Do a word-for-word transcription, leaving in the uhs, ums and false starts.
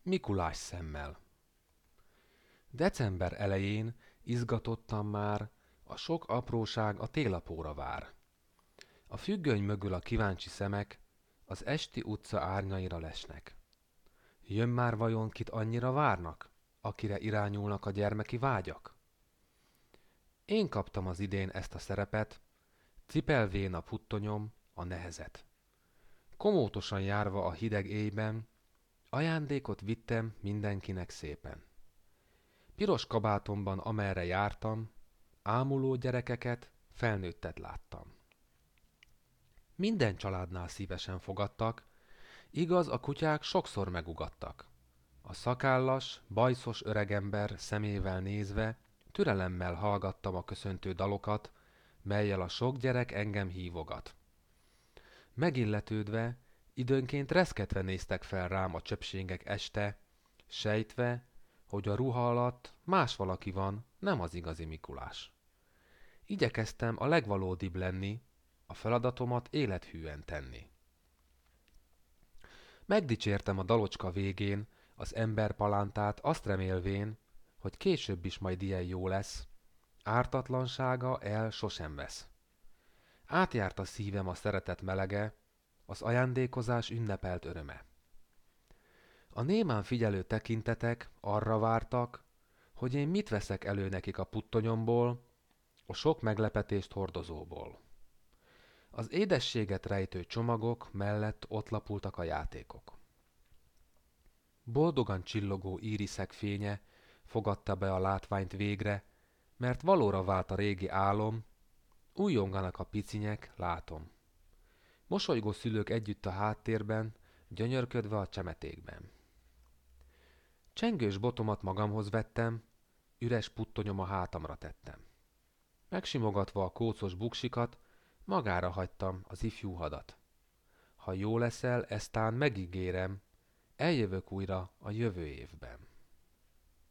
Mikulás szemmel. December elején izgatottan már, a sok apróság a télapóra vár. A függöny mögül a kíváncsi szemek az esti utca árnyaira lesnek. Jön már vajon, kit annyira várnak, akire irányulnak a gyermeki vágyak? Én kaptam az idén ezt a szerepet, cipelvén a puttonyom a nehezet. Komótosan járva a hideg éjben, ajándékot vittem mindenkinek szépen. Piros kabátomban amerre jártam, ámuló gyerekeket, felnőttet láttam. Minden családnál szívesen fogadtak, igaz, a kutyák sokszor megugattak. A szakállas, bajszos öregember szemével nézve türelemmel hallgattam a köszöntő dalokat, mellyel a sok gyerek engem hívogat. Megilletődve, időnként reszketve néztek fel rám a csöpségek este, sejtve, hogy a ruha alatt más valaki van, nem az igazi Mikulás. Igyekeztem a legvalódibb lenni, a feladatomat élethűen tenni. Megdicsértem a dalocska végén az ember palántát, azt remélvén, hogy később is majd ilyen jó lesz, ártatlansága el sosem vesz. Átjárt a szívem a szeretet melege, az ajándékozás ünnepelt öröme. A némán figyelő tekintetek arra vártak, hogy én mit veszek elő nekik a puttonyomból, a sok meglepetést hordozóból. Az édességet rejtő csomagok mellett ott lapultak a játékok. Boldogan csillogó íriszek fénye fogadta be a látványt végre, mert valóra vált a régi álom, újjonganak a picinyek, látom. Mosolygó szülők együtt a háttérben, gyönyörködve a csemetékben. Csengős botomat magamhoz vettem, üres puttonyom a hátamra tettem. Megsimogatva a kócos buksikat, magára hagytam az ifjú hadat. Ha jó leszel, eztán megígérem, eljövök újra a jövő évben.